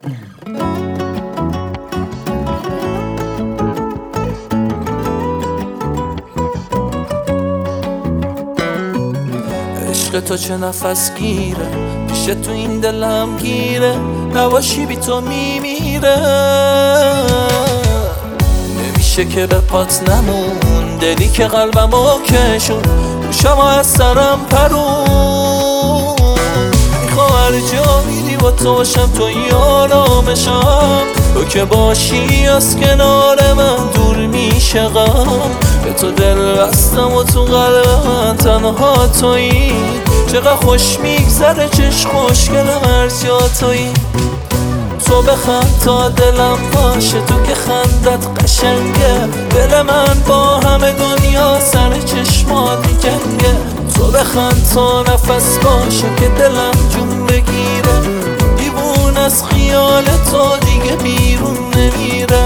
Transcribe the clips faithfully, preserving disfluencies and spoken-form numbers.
عشق تو چه نفس گیره، پیش تو این دلم گیره، نباشی بی تو میمیره. نمیشه که به پات نمون، دلی که قلبمو کشون، گوشمو از سرم پرون. میخوام هر جا میری با تو باشم، تو یارامشم، تو که باشی از کنار من دور میشه غم. به تو دل بستم و تو قلب من تنها تویی، چقدر خوش میگذره چش خوشگلم هر جا تویی. تو بخند تا دلم باشه، تو که خندت قشنگه، دل من با همه دنیا سر چشمات جنگه. تو بخند تا نفس باشه که دلم جون بگیره، دیوون از خیال تو دیگه بیرون نمیره.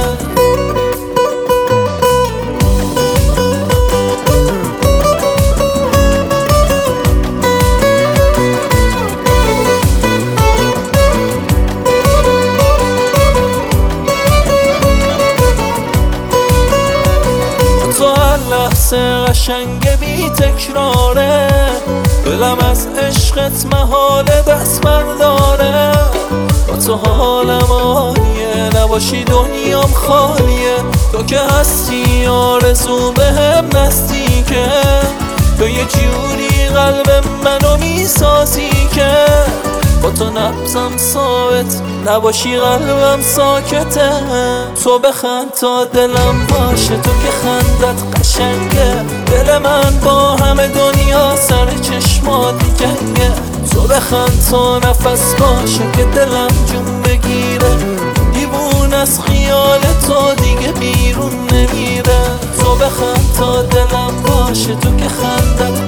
لحظه قشنگ بی تکراره، دلم از عشقت محال دست برداره. با تو حالم عالیه، نباشی دنیام خالیه، تو که هستی آرزو بهم نزدیکه. تو یه جوری قلب منو میسازی که با تو نبضم ثابت، نباشی قلبم ساکته. تو بخند تا دلم باشه، تو که خندت قشنگه، دل من با همه دنیا سر چشمات جنگه. تو بخند تا نفس باشه که دلم جون بگیره، دیوون از خیال تو دیگه بیرون نمیره. تو بخند تا دلم باشه، تو که خندت